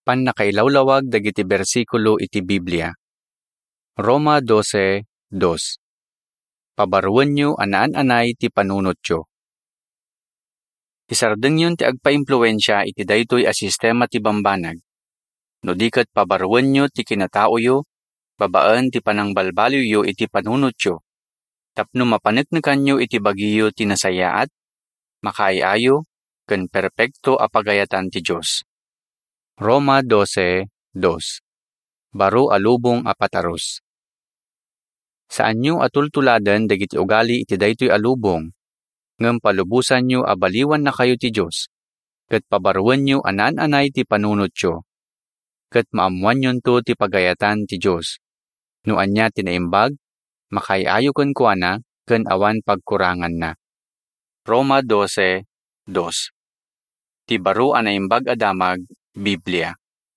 Pannakailawlawag dagiti bersikulo iti Biblia. Roma 12:2. Pabaruenyo anaan-anay ti panunotyo. Isardengyon ti agpaimpluwensya iti daytoy a sistema ti bambanag. No di ket pabaruenyo ti kinataoyo, babaan ti panangbalbaliwyo iti panunotyo. Tapno mapaneknekanyo iti bagiyo ti nasayaat, makaayayo, ken perpekto a pagayatan ti Dios. Roma 12:2. Baro a lubong a pataros. Saan nyo atultuladen dagiti ugali iti daytoy a lubong, ngem palubusan nyo a baliwan na kayo ti Dios, ket pabaruan nyo anaan-anay ti panunotyo, ket maamuan yonto ti pagayatan ti Dios. No anya tinaimbag, makaayayo ken kuana, ken awan pagkurangan na. Roma 12:2. Ti baro a naimbag a damag, Biblia.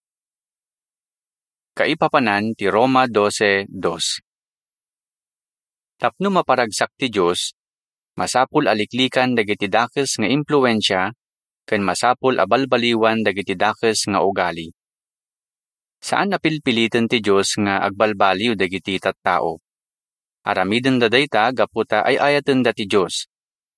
Kaipapanan ti Roma 12:2. Tapno maparagsak ti Dios, masapul aliklikan dagiti dakes nga impluwensya, ken masapul abalbaliwan dagiti dakes nga ugali. Saan napilpiliten ti Dios nga agbalbaliw dagiti tattao? Aramiden da dayta gaputa ay ayaten da ti Dios.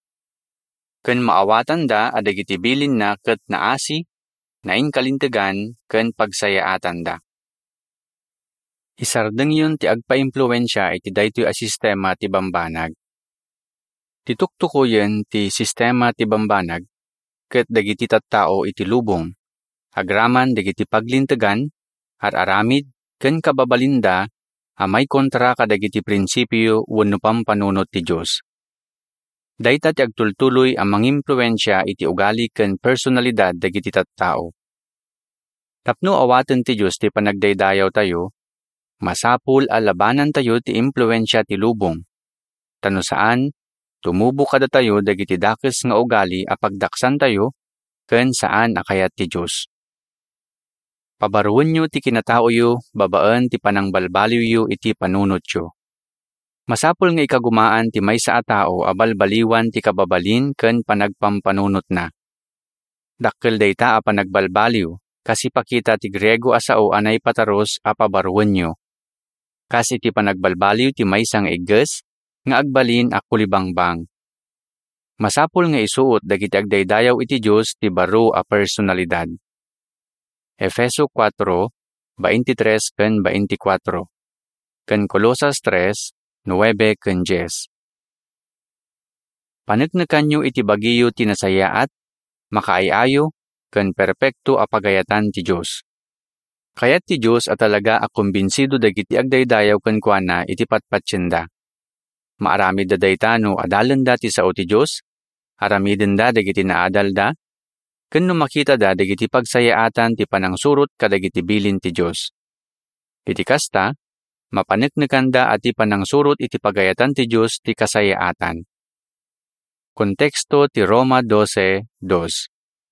Ken maawatan da adagiti bilin na ket naasi, nainkalintegan, ken pagsayaatan da. Isardengyon ti agpaimpluwensya iti daytoy a sistema ti bambanag. Tituktukoyen ti sistema ti bambanag, ket dagiti tattao iti lubong, agraman dagiti paglintegan, aramid, ken kababalinda, amay kontra kadagiti prinsipyo wenno pampanunot ti Dios. Dayta ti agtultuloy a mangimpluwensya iti ugali ken personalidad dagiti tattao. Tapno awaten ti Dios ti panagdaydayaw tayo, masapul a labanan tayo ti impluwensya ti lubong. Tano saan, tumubo kada tayo dagiti dakes nga ugali a pagdaksan tayo, ken saan akayat ti Dios. Pabaruenyo ti kinataoyo, babaan ti panangbalbaliwyo iti panunotyo. Masapul nga ikagumaan ti maysa a tao a balbaliwan ti kababalin ken panagpampanunot na. Dakkel dayta a panagbalbaliw, kasi pakita ti Griego a sao anay pataros a pabaruenyo. Kasi ti panagbalbaliw ti maysang igges, nga agbalin a kulibangbang. Masapul nga isuot dagiti agdaydayaw iti Dios ti baro a personalidad. Efeso 4:23 ken 24. Ken Colosas 3:9 ken 10. Paneknekan nyo iti bagiyo ti nasayaat, makaayayo, ken perpekto a pagayatan ti Dios. Kayat ti Dios a talaga a kumbinsido dagiti agdaydayaw ken kuana iti patpatsyenda. Maaramid da dayta no adalan da ti sao ti Dios, aramiden da dagiti naadal da, ken no makita da dagiti pagsayaatan ti panangsurot kadagiti bilin ti Dios. Iti kasta, mapaneknekan da ati panangsurot iti pagayatan ti Dios ti kasayaatan. Konteksto ti Roma 12:2.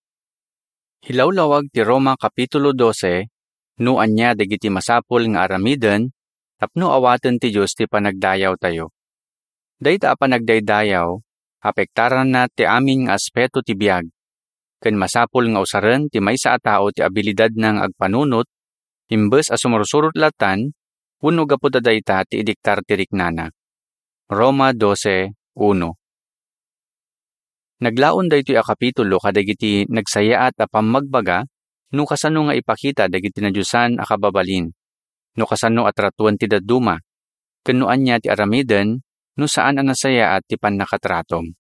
Hilawlawag ti Roma Kapitulo 12, no anya dagiti masapul nga aramiden, tapno awaten ti Dios ti panagdayaw tayo. Dayta a panagdaydayaw, apektaran na ti amin nga aspeto ti biag, ken masapul nga usaren ti maysa a tao ti abilidad nang agpanunot, imbes a sumursurot latan, wenno gaputa dayta ti idiktar ti riknana. Roma 12:1. Naglaon daytoy a kapitulo kadagiti nagsayaat a pammagbaga, no kasano nga ipakita dagiti nadiyusan a kababalin, no kasano a tratuan ti dadduma, ken no anya ti aramiden, no saan a nasayaat ti pannakatratom.